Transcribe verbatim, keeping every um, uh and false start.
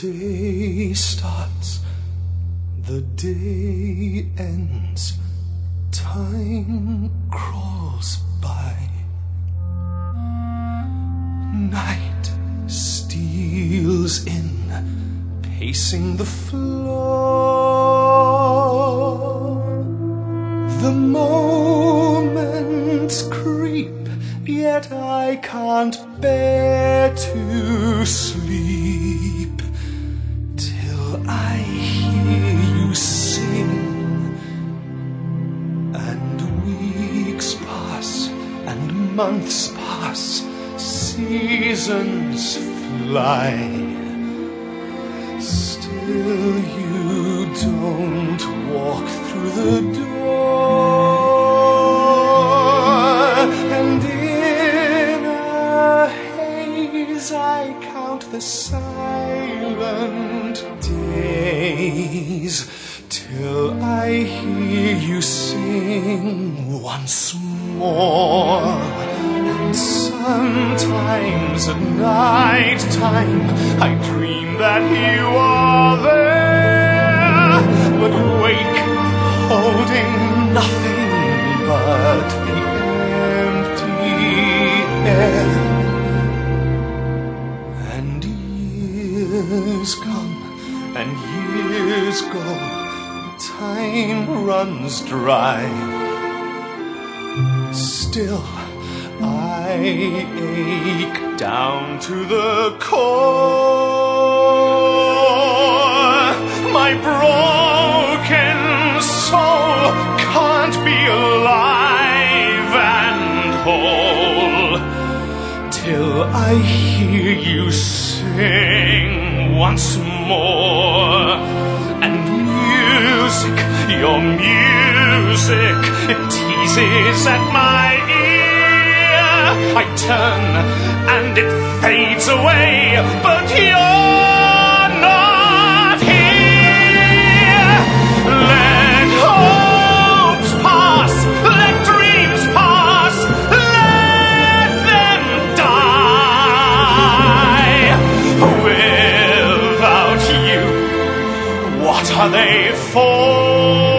day starts, the day ends, time crawls by. Night steals in, pacing the floor. The moments creep, yet I can't bear to sleep till I hear you sing. And weeks pass, and months pass, seasons fly. Still you don't walk through the door, and in a haze I count the silent days till I hear you sing once more. And sometimes at night time I dream that you are there, but wake holding nothing but the empty air. And years come and years go, time runs dry. Still I ache down to the core. My broken soul can't be alive and whole till I hear you sing once more. And music, your music, it teases at my ear. I turn and it fades away, but you're not here. Let hopes pass, let dreams pass, let them die. Without you, what are they for?